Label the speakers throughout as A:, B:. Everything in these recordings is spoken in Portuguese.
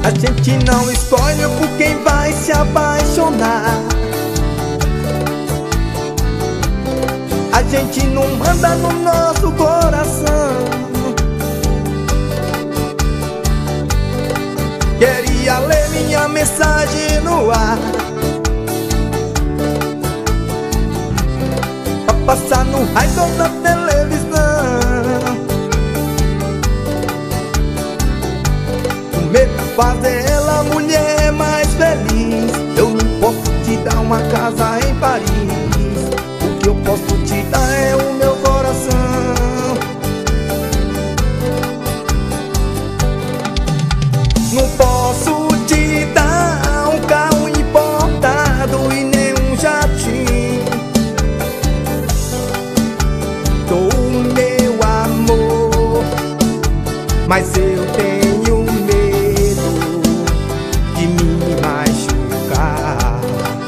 A: A gente não escolhe por quem vai se apaixonar. A gente não manda no nosso coração. Queria ler minha mensagem no ar, pra passar no raio da televisão. O medo fazer ela mulher mais feliz. Eu não posso te dar uma casa em Paris. O que eu posso te dar é o meu coração. Não posso te dar um carro importado e nem um jatinho. Dou o meu amor, mas eu tenho medo de me machucar.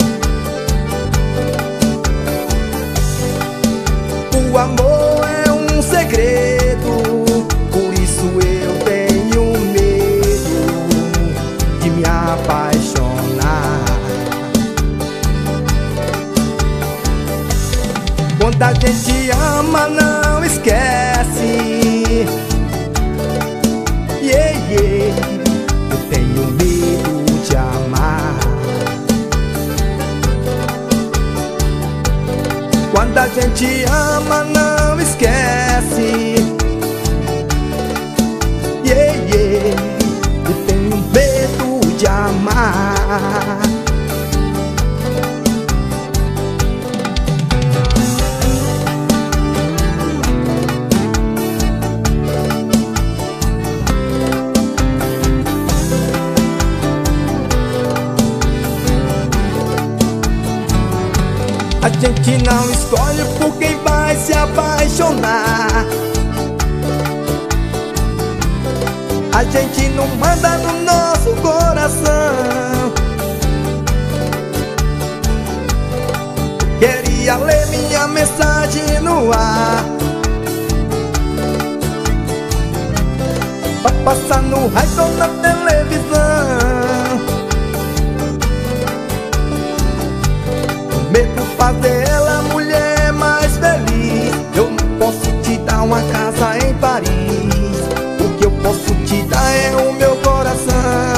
A: O amor é um segredo, por isso eu tenho medo de me apaixonar. Quando a gente ama, não esquece. Yeah, yeah. Eu tenho medo de amar. Quando a gente ama, não esquece. Yeah, yeah. Eu tenho medo de amar. A gente não escolhe por quem vai se apaixonar. A gente não manda no nosso coração. Queria ler minha mensagem no ar, pra passar no raio da televisão. Medo fazer ela a mulher mais feliz. Eu não posso te dar uma casa em Paris. O que eu posso te dar é o meu coração.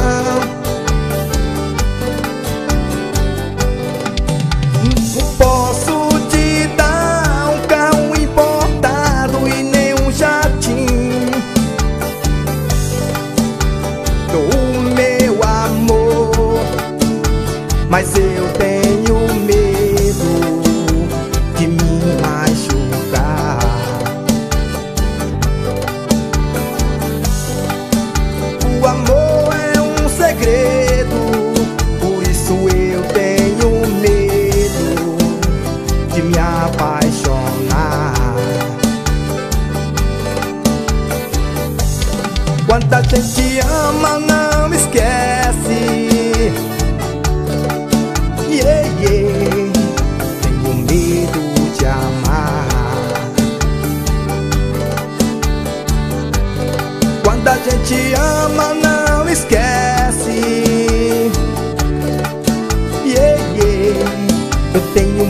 A: Não posso te dar um carro importado e nem um jatinho. Dou o meu amor, mas eu tenho medo de me machucar. O amor é um segredo, por isso eu tenho medo de me apaixonar. Quando a gente ama, não esquece. Yeah, yeah. Tenho medo de amar. Quando a gente ama, não esquece. Yeah, yeah. Eu tenho